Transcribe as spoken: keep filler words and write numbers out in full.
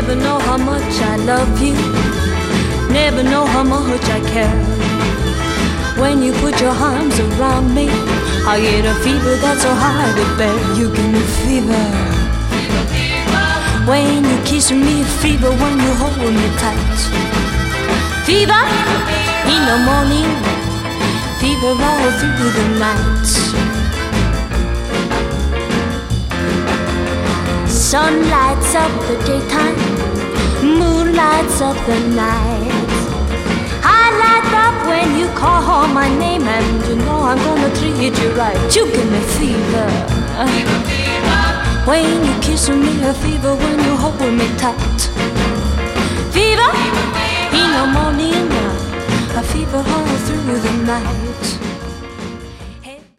Never know how much I love you, never know how much I care. When you put your arms around me, I get a fever that's so hard to bear. You give me fever, fever, fever. When you kiss me, fever. When you hold me tight, fever, fever. In the morning, fever all through the night. Sun lights up the daytime, moon lights up the night. I light up when you call my name, and you know I'm gonna treat you right. You give me fever, fever, fever. When you kiss me, a fever. When you hold me tight, fever, fever, fever. In the morning, a fever all through the night.